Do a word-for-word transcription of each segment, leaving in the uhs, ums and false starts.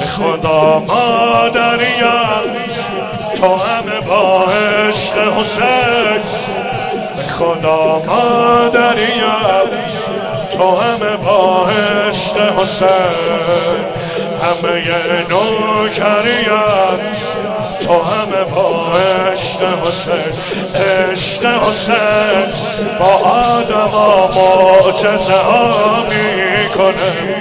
خدا مادریم تو همه با عشق حسین، خدا مادریم تو همه با عشق حسین، همه نوکریم تو همه با عشق حسین. عشق حسین با آدم ها معجزه ها میکنه،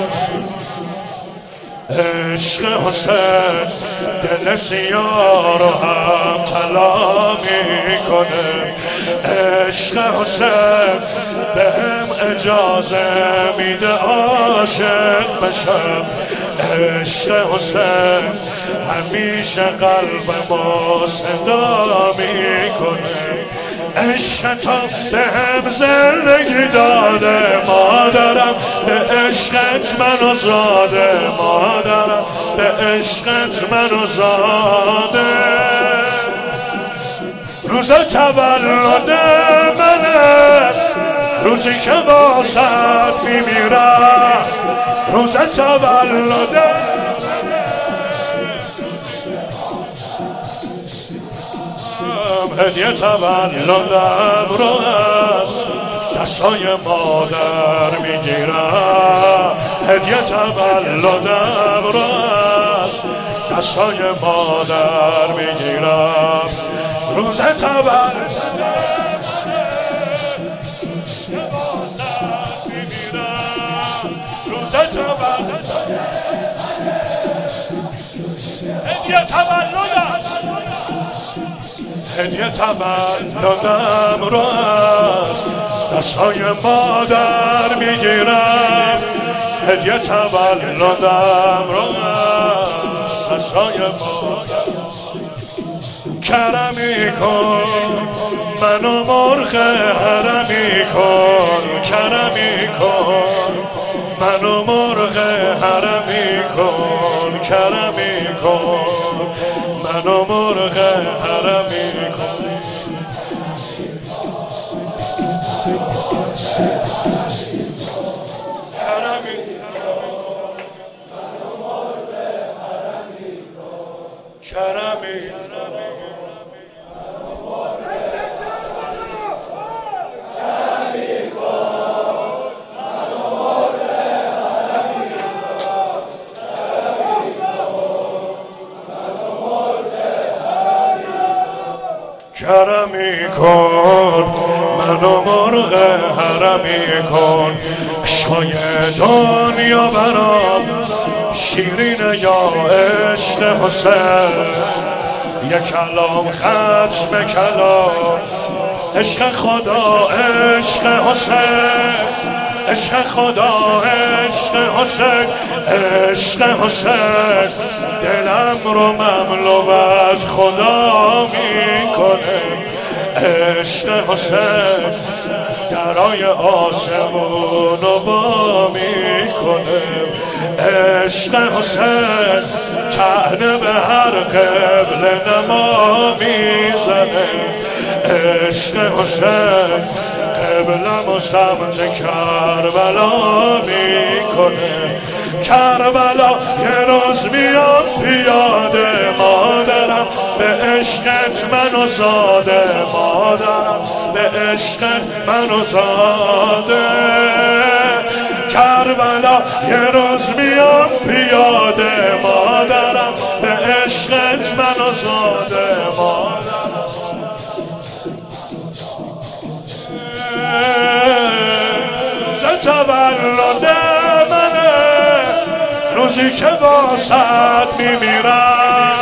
عشق حسین دل سیاه رو هم طلا میکنه، عشق حسین بهم اجازه میده عاشق بشم، عشق حسین همیشه قلبمو صدا میکنه، عشق تو بهم زندگی داده مادرم، به عشقت منو زاده مادرم، به عشقت منو زاده. روز تولد منه، روزی که واسط میمیرم، روز تولد هدیه تولدم رو از دستای مادر میگیرم، هدیه تولدم رو از دستای مادر میگیرم، روز تولدم میگیرم، روز تولدم هدیه تولدم هدیه تولدم رو از دستای مادر میگیرم، هدیه تولدم رو از دستای مادر. کرمی کن منو مرغ حرمی کن، کرمی کن منو مرغ حرمی کن، کرمی کن منو مرغ حرمی کن. کرمی کرمی کن منو مرغ حرمی کن، عشقای دنیا برام شیرین یا عشق حسین، یک کلام ختم کلام عشق خدا عشق حسین، عشق خدا عشق حسین، عشق حسین دلم رو مملو از خدا میکنه، عشق حسین درای آسمون رو با میکنه، عشق حسین طعنه به هر قبل نما میزنه، عشق حسین قبلم و سمت کربلا میکنه، کربلا یه روز میاد پیاده مادرم، به عشقت منو زاده مادرم، به عشقت منو زاده، کربلا یه روز میاد پیاده مادرم، به عشقت منو زاده مادرم. روز تولد منه، روزی که واسط میمیرم،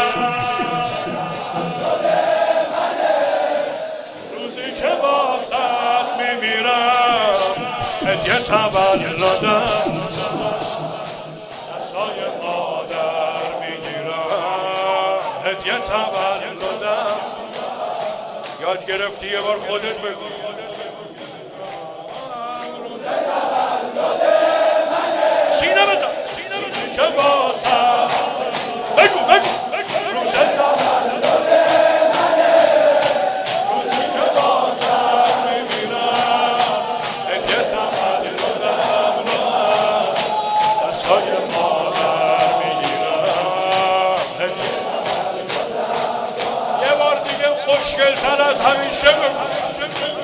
روزی که واسط میمیرم، هدیه تولدم دستای مادر میگیرم، هدیه تولدم. یاد گرفتی یه بار خودت بگو. سینه بزن که واسه بگو بگو روز تولد منه، روزی که واسه میمیرم، هدیه تولدم رو دستای مادر میگیرم، خوشگل‌تر از همیشه بگو